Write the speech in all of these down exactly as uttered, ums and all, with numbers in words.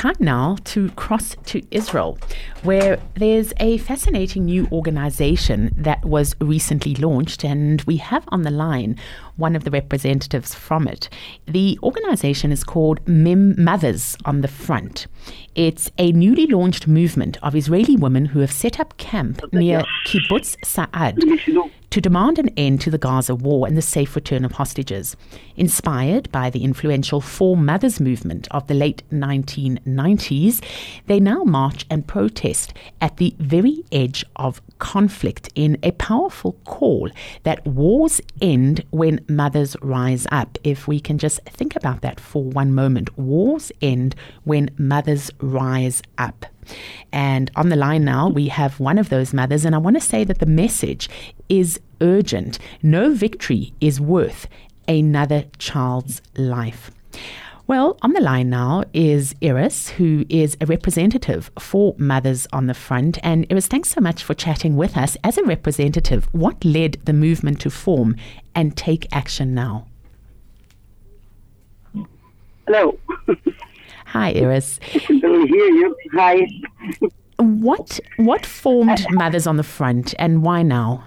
time now to cross to Israel, where there's a fascinating new organization that was recently launched, and we have on the line one of the representatives from it. The organization is called Mem Mothers on the Front. It's a newly launched movement of Israeli women who have set up camp near Kibbutz Sa'ad to demand an end to the Gaza war and the safe return of hostages. Inspired by the influential Four Mothers movement of the late nineteen nineties, they now march and protest at the very edge of conflict in a powerful call that wars end when mothers rise up. If we can just think about that for one moment. Wars end when mothers rise up. And on the line now, we have one of those mothers, and I want to say that the message is urgent. No victory is worth another child's life. Well, on the line now is Iris, who is a representative for Mothers on the Front. And Iris, thanks so much for chatting with us. As a representative, what led the movement to form and take action now? Hello. Hi, Iris. I can barely hear you. Hi. What what formed Mothers on the Front, and why now?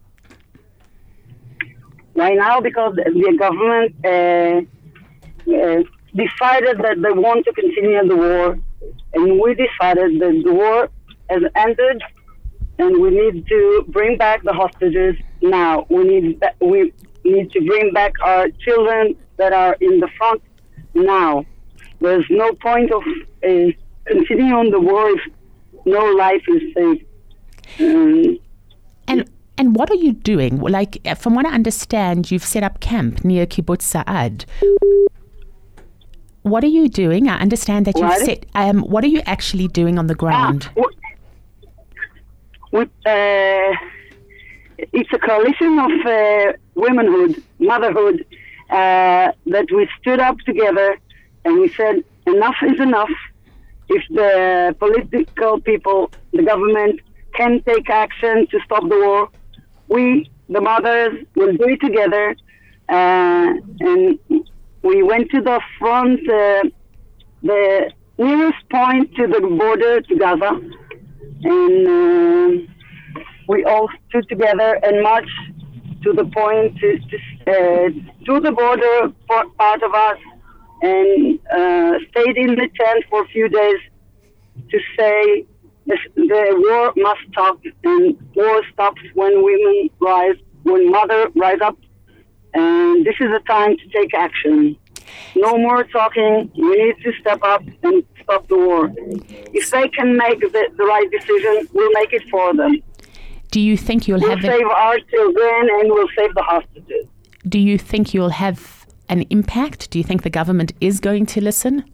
Why now? Because the government uh, uh, decided that they want to continue the war, and we decided that the war has ended, and we need to bring back the hostages now. We need we need to bring back our children that are in the front now. There's no point of uh, continuing on the war if no life is saved. Um, and and what are you doing? Like, from what I understand, you've set up camp near Kibbutz Sa'ad. What are you doing? I understand that you've what? set. Um, what are you actually doing on the ground? Ah, with, uh, it's a coalition of uh, womanhood, motherhood, uh, that we stood up together. And we said, enough is enough. If the political people, the government, can take action to stop the war, we, the mothers, will do it together. Uh, and we went to the front, uh, the nearest point to the border to Gaza. And uh, we all stood together and marched to the point, to, to, uh, to the border part of us, and uh, stayed in the tent for a few days to say this, the war must stop, and war stops when women rise, when mother rise up, and this is the time to take action. No more talking. We need to step up and stop the war. If they can make the, the right decision, we'll make it for them. Do you think you'll we'll have... We'll save it? Our children, and we'll save the hostages. Do you think you'll have an impact? Do you think the government is going to listen?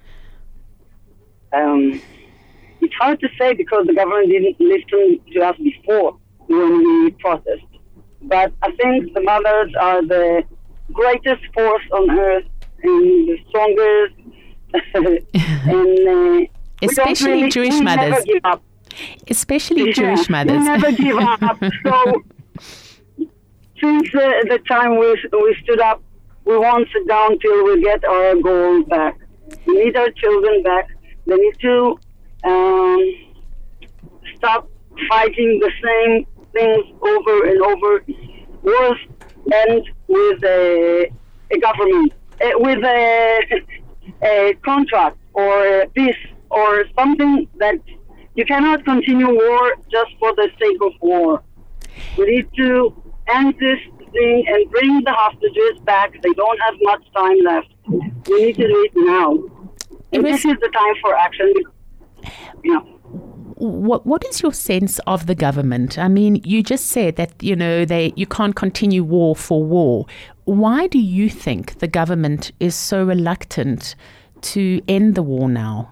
Um, it's hard to say because the government didn't listen to us before when we protest. But I think the mothers are the greatest force on earth and the strongest. and uh, Especially really, Jewish we mothers. Never give up. Especially yeah, Jewish mothers. We never give up. So since uh, the time we we stood up, we won't sit down till we get our goal back. We need our children back. They need to um, stop fighting the same things over and over. Wars end with a, a government, uh, with a, a contract or a peace or something that you cannot continue war just for the sake of war. We need to end this thing and bring the hostages back. They don't have much time left. We need to do it now. And this is the time for action. Yeah. What What is your sense of the government? I mean, you just said that, you know, they you can't continue war for war. Why do you think the government is so reluctant to end the war now?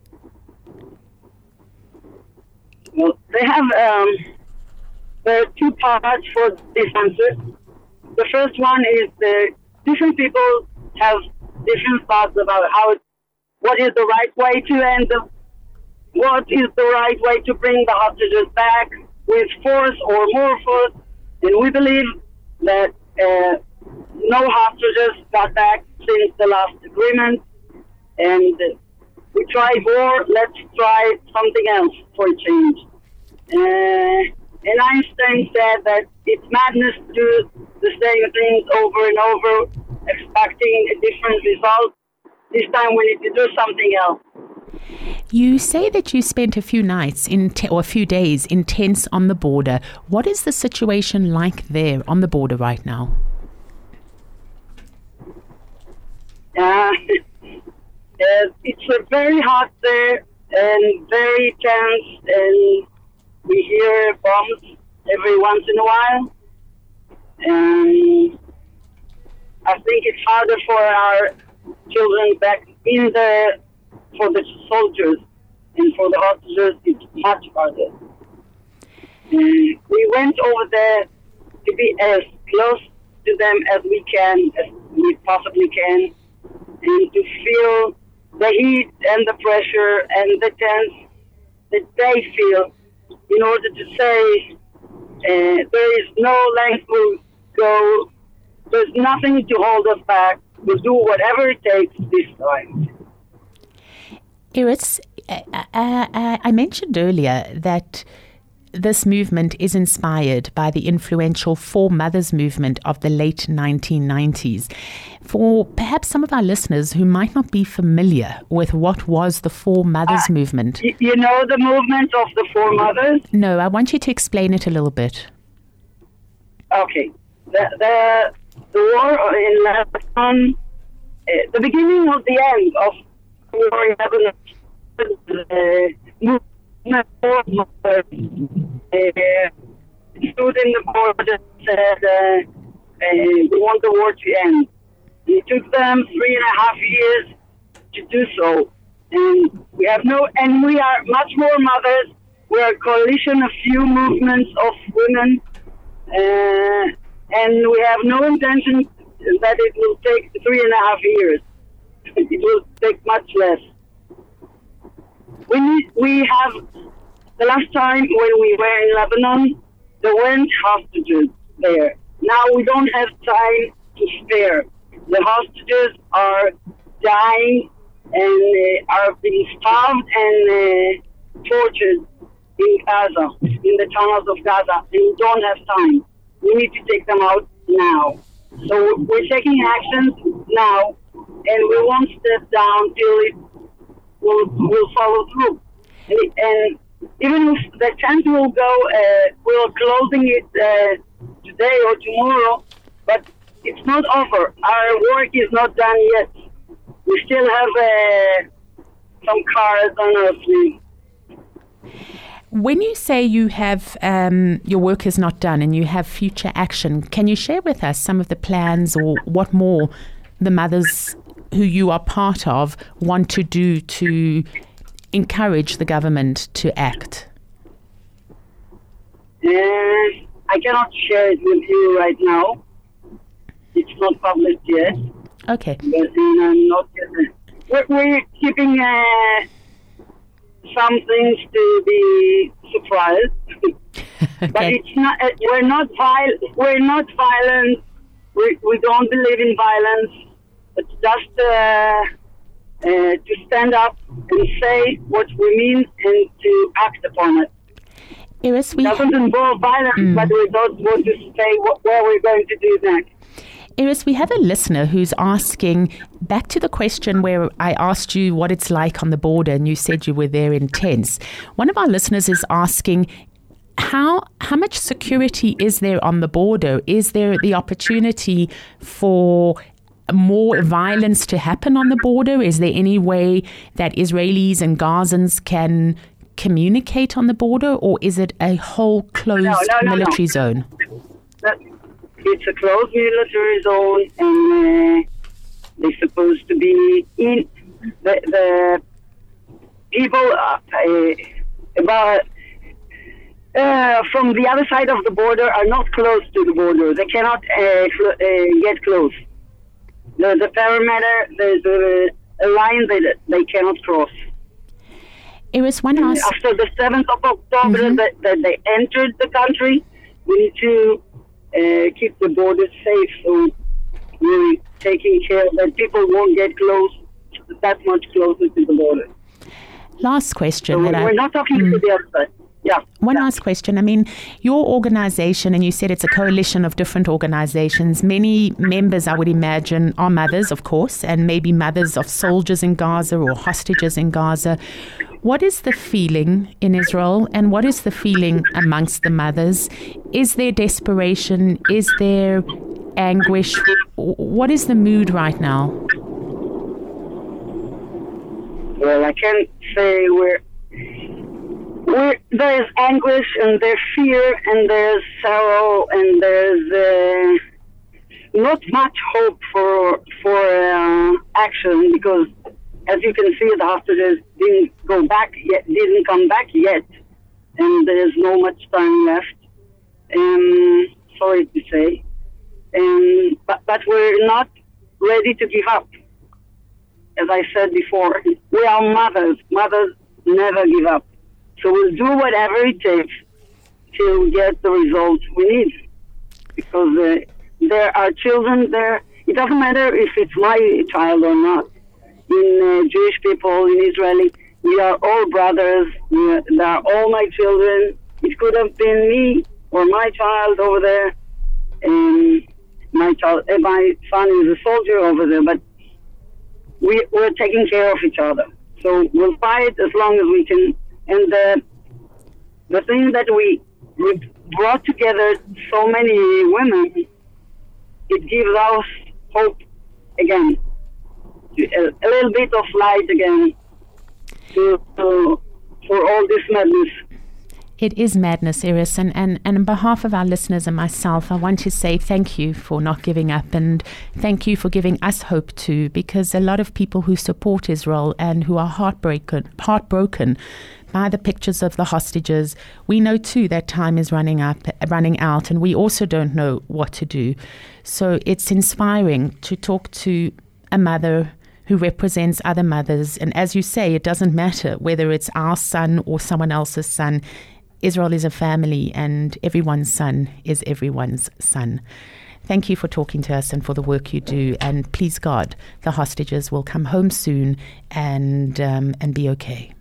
Well, they have um, there are two parts for this answer. The first one is the different people have different thoughts about how, what is the right way to end the, what is the right way to bring the hostages back with force or more force. And we believe that uh, no hostages got back since the last agreement. And we tried war, let's try something else for a change. Uh, and Einstein said that it's madness to do the same things over and over, expecting a different result. This time we need to do something else. You say that you spent a few nights in te- or a few days in tents on the border. What is the situation like there on the border right now? Uh, uh, it's uh, very hot there and very tense, and we hear bombs every once in a while. And I think it's harder for our children back in the, for the soldiers and for the officers, it's much harder. And we went over there to be as close to them as we can, as we possibly can, and to feel the heat and the pressure and the tense that they feel, in order to say uh, there is no length we'll go, there's nothing to hold us back. We'll do whatever it takes this time. Iris, uh, uh, I mentioned earlier that this movement is inspired by the influential Four Mothers movement of the late nineteen nineties. For perhaps some of our listeners who might not be familiar with what was the Four Mothers uh, movement. Y- you know the movement of the Four Mothers? No, I want you to explain it a little bit. Okay. The, the, the war in Lebanon, uh, the beginning of the end of the war in Lebanon, uh, movement Four Mothers uh, stood in the border and said, uh, uh, we want the war to end. It took them three and a half years to do so. And we have no, and we are much more mothers. We are a coalition of few movements of women. Uh, and we have no intention that it will take three and a half years. It will take much less. We need, we have, the last time when we were in Lebanon, there weren't hostages there. Now we don't have time to spare. The hostages are dying and uh, are being starved and uh, tortured in Gaza, in the tunnels of Gaza, and we don't have time. We need to take them out now. So we're taking actions now, and we won't step down till it will will follow through. And, and even if the tent will go, uh, we're closing it uh, today or tomorrow, but it's not over. Our work is not done yet. We still have uh, some cards on our sleeve. When you say you have um, your work is not done and you have future action, can you share with us some of the plans or what more the mothers who you are part of want to do to encourage the government to act? Uh, I cannot share it with you right now. It's not published yet. Okay. But I'm not. We're, we're keeping uh, some things to be surprised. Okay. But it's not. Uh, we're not viol- We're not violent. We we don't believe in violence. It's just uh, uh, to stand up and say what we mean and to act upon it. Iris, we it doesn't involve violence, mm. but we don't want to say what, where we're going to do next. Iris, we have a listener who's asking, back to the question where I asked you what it's like on the border and you said you were there in tents. One of our listeners is asking, how how much security is there on the border? Is there the opportunity for more violence to happen on the border? Is there any way that Israelis and Gazans can communicate on the border, or is it a whole closed no, no, no, military no. zone? That, It's a closed military zone, and uh, they're supposed to be in the, the people uh, uh, about uh, from the other side of the border are not close to the border. They cannot uh, cl- uh, get close. The, the perimeter, there's a, a line that they cannot cross. Iris, one last... After the seventh of October, mm-hmm. that, that they entered the country, we need to Uh, keep the borders safe, so we're taking care that people won't get close, that much closer to the border. Last question. So that we're I, not talking mm, to the other side. Yeah. One yeah. last question. I mean, your organization, and you said it's a coalition of different organizations. Many members, I would imagine, are mothers, of course, and maybe mothers of soldiers in Gaza or hostages in Gaza. What is the feeling in Israel, and what is the feeling amongst the mothers? Is there desperation? Is there anguish? What is the mood right now? Well, I can't say we're... We're, there's anguish and there's fear and there's sorrow and there's uh, not much hope for for uh, action, because as you can see, the hostages didn't go back yet, didn't come back yet, and there's no much time left. Um, sorry to say, um, but but we're not ready to give up. As I said before, we are mothers. Mothers never give up. So we'll do whatever it takes to get the results we need. Because uh, there are children there. It doesn't matter if it's my child or not. In uh, Jewish people, in Israeli, we are all brothers. We are, they are all my children. It could have been me or my child over there. And my child, uh, my son is a soldier over there. But we, we're taking care of each other. So we'll fight as long as we can. And the, the thing that we, we brought together so many women, it gives us hope again, a, a little bit of light again to, to, for all this madness. It is madness, Iris, and, and, and on behalf of our listeners and myself, I want to say thank you for not giving up, and thank you for giving us hope too, because a lot of people who support Israel and who are heartbroken, heartbroken by the pictures of the hostages, we know too that time is running up, running out, and we also don't know what to do. So it's inspiring to talk to a mother who represents other mothers, and as you say, it doesn't matter whether it's our son or someone else's son. Israel is a family, and everyone's son is everyone's son. Thank you for talking to us and for the work you do. And please God, the hostages will come home soon and um, and be okay.